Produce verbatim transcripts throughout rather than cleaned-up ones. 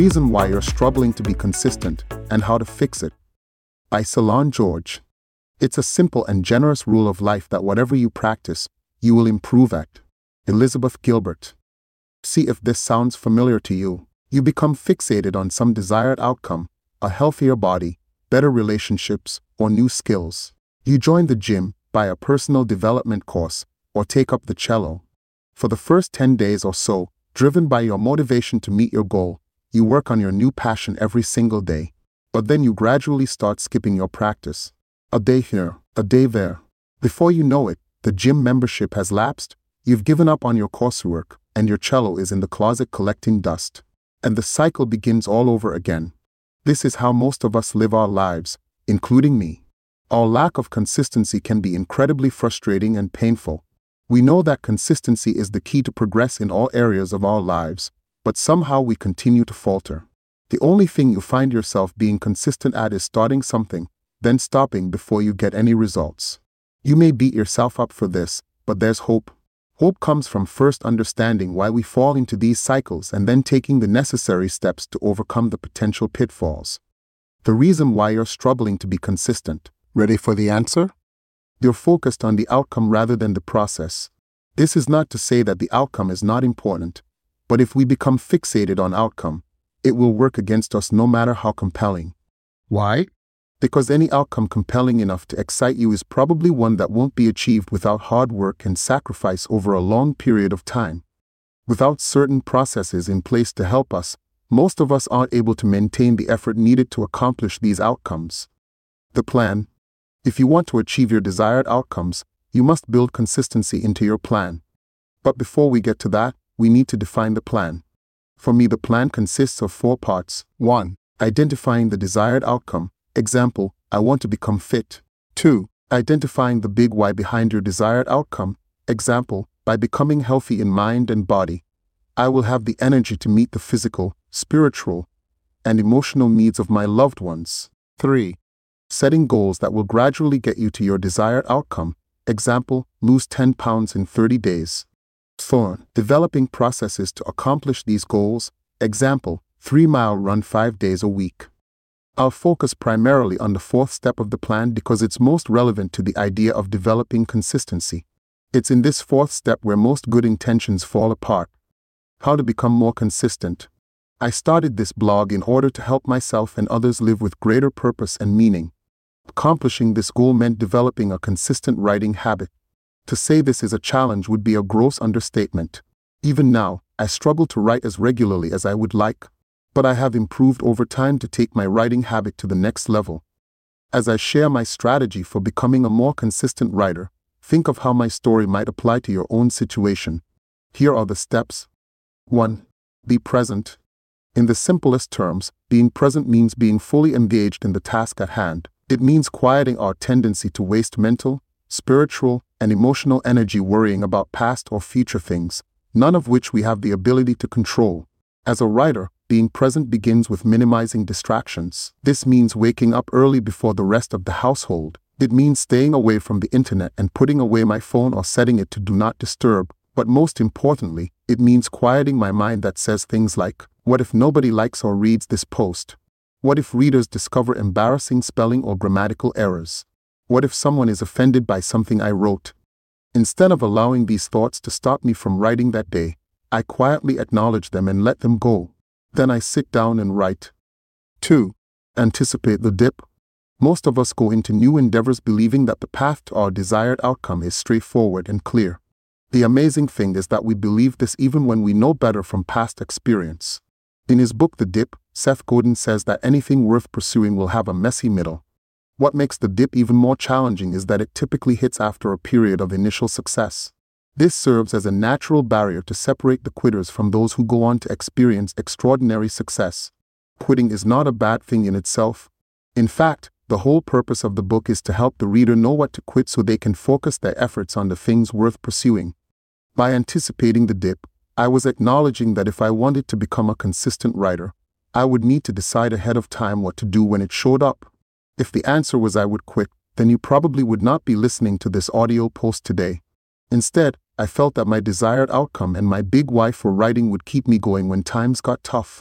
Reason Why You're Struggling to Be Consistent and How to Fix It, by Salon George. It's a simple and generous rule of life that whatever you practice, you will improve at. Elizabeth Gilbert. See if this sounds familiar to you. You become fixated on some desired outcome, a healthier body, better relationships, or new skills. You join the gym, buy a personal development course, or take up the cello. For the first ten days or so, driven by your motivation to meet your goal, you work on your new passion every single day. But then you gradually start skipping your practice. A day here, a day there. Before you know it, the gym membership has lapsed, you've given up on your coursework, and your cello is in the closet collecting dust. And the cycle begins all over again. This is how most of us live our lives, including me. Our lack of consistency can be incredibly frustrating and painful. We know that consistency is the key to progress in all areas of our lives, but somehow we continue to falter. The only thing you find yourself being consistent at is starting something, then stopping before you get any results. You may beat yourself up for this, but there's hope. Hope comes from first understanding why we fall into these cycles and then taking the necessary steps to overcome the potential pitfalls. The reason why you're struggling to be consistent. Ready for the answer? You're focused on the outcome rather than the process. This is not to say that the outcome is not important, but if we become fixated on outcome, it will work against us no matter how compelling. Why? Because any outcome compelling enough to excite you is probably one that won't be achieved without hard work and sacrifice over a long period of time. Without certain processes in place to help us, most of us aren't able to maintain the effort needed to accomplish these outcomes. The plan. If you want to achieve your desired outcomes, you must build consistency into your plan. But before we get to that, we need to define the plan. For me, the plan consists of four parts. one. Identifying the desired outcome. Example, I want to become fit. two. Identifying the big why behind your desired outcome. Example, by becoming healthy in mind and body, I will have the energy to meet the physical, spiritual, and emotional needs of my loved ones. three. Setting goals that will gradually get you to your desired outcome. Example, lose ten pounds in thirty days. four. Developing processes to accomplish these goals. Example, three-mile run five days a week. I'll focus primarily on the fourth step of the plan because it's most relevant to the idea of developing consistency. It's in this fourth step where most good intentions fall apart. How to become more consistent. I started this blog in order to help myself and others live with greater purpose and meaning. Accomplishing this goal meant developing a consistent writing habit. To say this is a challenge would be a gross understatement. Even now, I struggle to write as regularly as I would like, but I have improved over time to take my writing habit to the next level. As I share my strategy for becoming a more consistent writer, think of how my story might apply to your own situation. Here are the steps. one. Be present. In the simplest terms, being present means being fully engaged in the task at hand. It means quieting our tendency to waste mental, spiritual, and emotional energy worrying about past or future things, none of which we have the ability to control. As a writer, being present begins with minimizing distractions. This means waking up early before the rest of the household. It means staying away from the internet and putting away my phone or setting it to do not disturb. But most importantly, it means quieting my mind that says things like, what if nobody likes or reads this post? What if readers discover embarrassing spelling or grammatical errors? What if someone is offended by something I wrote? Instead of allowing these thoughts to stop me from writing that day, I quietly acknowledge them and let them go. Then I sit down and write. two. Anticipate the dip. Most of us go into new endeavors believing that the path to our desired outcome is straightforward and clear. The amazing thing is that we believe this even when we know better from past experience. In his book The Dip, Seth Godin says that anything worth pursuing will have a messy middle. What makes the dip even more challenging is that it typically hits after a period of initial success. This serves as a natural barrier to separate the quitters from those who go on to experience extraordinary success. Quitting is not a bad thing in itself. In fact, the whole purpose of the book is to help the reader know what to quit so they can focus their efforts on the things worth pursuing. By anticipating the dip, I was acknowledging that if I wanted to become a consistent writer, I would need to decide ahead of time what to do when it showed up. If the answer was I would quit, then you probably would not be listening to this audio post today. Instead, I felt that my desired outcome and my big why for writing would keep me going when times got tough.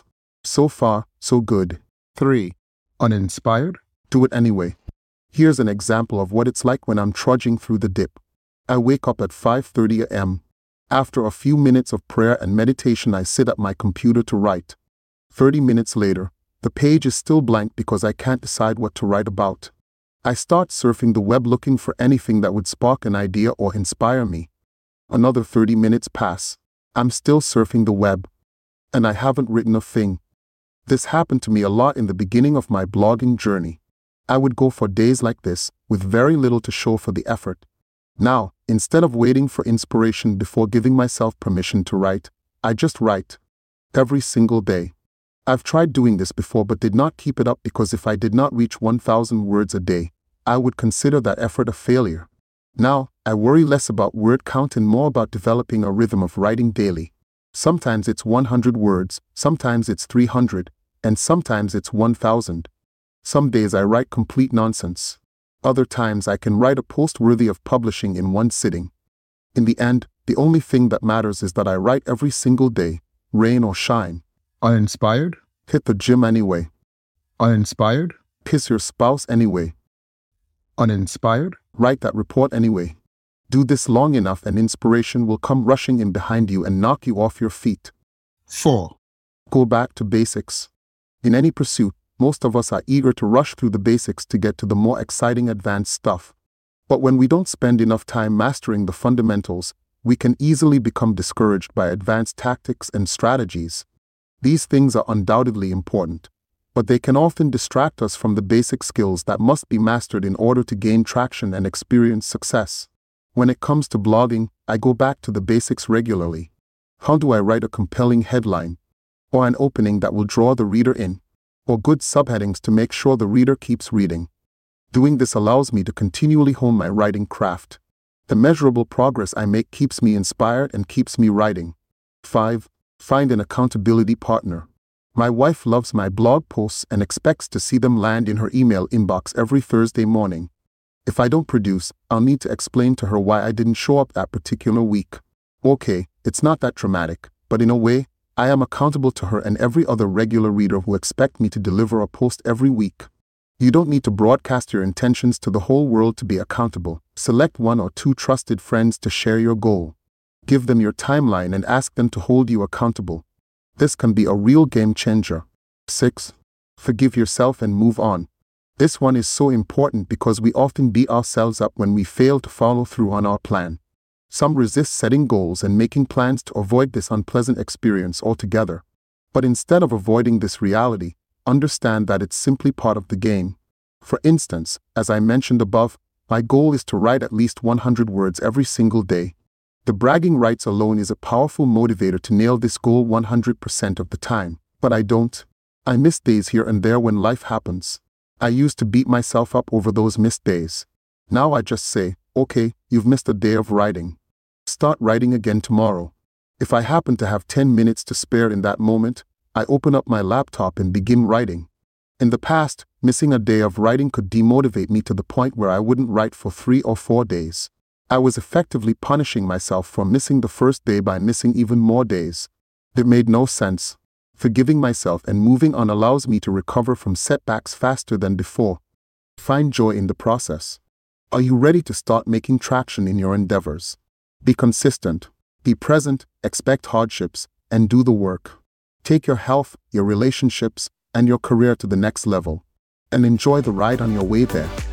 So far, so good. three. Uninspired? Do it anyway. Here's an example of what it's like when I'm trudging through the dip. I wake up at five thirty a m After a few minutes of prayer and meditation, I sit at my computer to write. thirty minutes later, the page is still blank because I can't decide what to write about. I start surfing the web looking for anything that would spark an idea or inspire me. Another thirty minutes pass. I'm still surfing the web. And I haven't written a thing. This happened to me a lot in the beginning of my blogging journey. I would go for days like this, with very little to show for the effort. Now, instead of waiting for inspiration before giving myself permission to write, I just write. Every single day. I've tried doing this before but did not keep it up because if I did not reach one thousand words a day, I would consider that effort a failure. Now, I worry less about word count and more about developing a rhythm of writing daily. Sometimes it's one hundred words, sometimes it's three hundred, and sometimes it's one thousand. Some days I write complete nonsense. Other times I can write a post worthy of publishing in one sitting. In the end, the only thing that matters is that I write every single day, rain or shine. Uninspired? Hit the gym anyway. Uninspired? Kiss your spouse anyway. Uninspired? Write that report anyway. Do this long enough and inspiration will come rushing in behind you and knock you off your feet. four. Go back to basics. In any pursuit, most of us are eager to rush through the basics to get to the more exciting advanced stuff. But when we don't spend enough time mastering the fundamentals, we can easily become discouraged by advanced tactics and strategies. These things are undoubtedly important, but they can often distract us from the basic skills that must be mastered in order to gain traction and experience success. When it comes to blogging, I go back to the basics regularly. How do I write a compelling headline? Or an opening that will draw the reader in? Or good subheadings to make sure the reader keeps reading? Doing this allows me to continually hone my writing craft. The measurable progress I make keeps me inspired and keeps me writing. five. Find an accountability partner. My wife loves my blog posts and expects to see them land in her email inbox every Thursday morning. If I don't produce, I'll need to explain to her why I didn't show up that particular week. Okay, it's not that dramatic, but in a way, I am accountable to her and every other regular reader who expect me to deliver a post every week. You don't need to broadcast your intentions to the whole world to be accountable. Select one or two trusted friends to share your goal. Give them your timeline and ask them to hold you accountable. This can be a real game changer. six. Forgive yourself and move on. This one is so important because we often beat ourselves up when we fail to follow through on our plan. Some resist setting goals and making plans to avoid this unpleasant experience altogether. But instead of avoiding this reality, understand that it's simply part of the game. For instance, as I mentioned above, my goal is to write at least one hundred words every single day. The bragging rights alone is a powerful motivator to nail this goal one hundred percent of the time, but I don't. I miss days here and there when life happens. I used to beat myself up over those missed days. Now I just say, okay, you've missed a day of writing. Start writing again tomorrow. If I happen to have ten minutes to spare in that moment, I open up my laptop and begin writing. In the past, missing a day of writing could demotivate me to the point where I wouldn't write for three or four days. I was effectively punishing myself for missing the first day by missing even more days. It made no sense. Forgiving myself and moving on allows me to recover from setbacks faster than before. Find joy in the process. Are you ready to start making traction in your endeavors? Be consistent, be present, expect hardships, and do the work. Take your health, your relationships, and your career to the next level. And enjoy the ride on your way there.